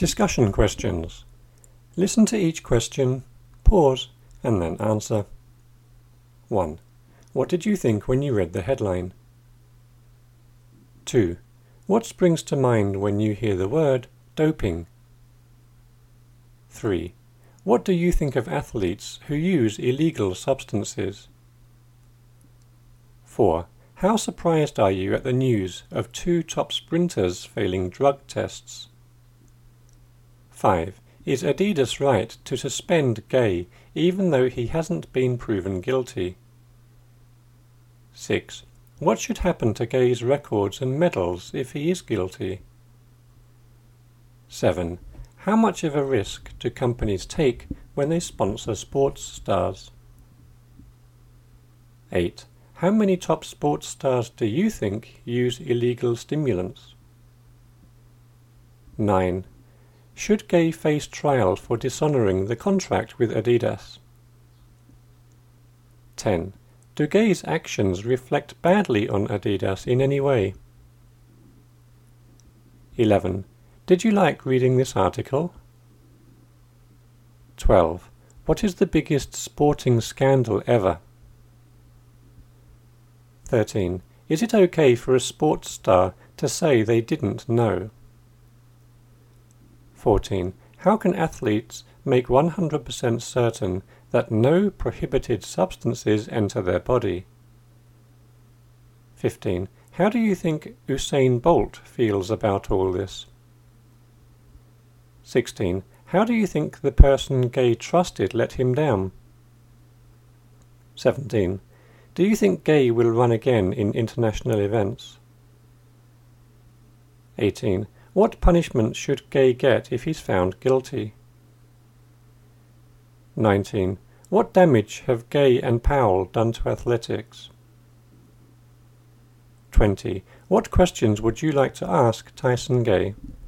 Discussion questions. Listen to each question, pause, and then answer. 1. What did you think when you read the headline? 2. What springs to mind when you hear the word doping? 3. What do you think of athletes who use illegal substances? 4. How surprised are you at the news of 2 top sprinters failing drug tests? 5. Is Adidas right to suspend Gay even though he hasn't been proven guilty? 6. What should happen to Gay's records and medals if he is guilty? 7. How much of a risk do companies take when they sponsor sports stars? 8. How many top sports stars do you think use illegal stimulants? 9. Should Gay face trial for dishonouring the contract with Adidas? 10. Do Gay's actions reflect badly on Adidas in any way? 11. Did you like reading this article? 12. What is the biggest sporting scandal ever? 13. Is it okay for a sports star to say they didn't know? 14. How can athletes make 100% certain that no prohibited substances enter their body? 15. How do you think Usain Bolt feels about all this? 16. How do you think the person Gay trusted let him down? 17. Do you think Gay will run again in international events? 18. What punishment should Gay get if he's found guilty? 19. What damage have Gay and Powell done to athletics? 20. What questions would you like to ask Tyson Gay?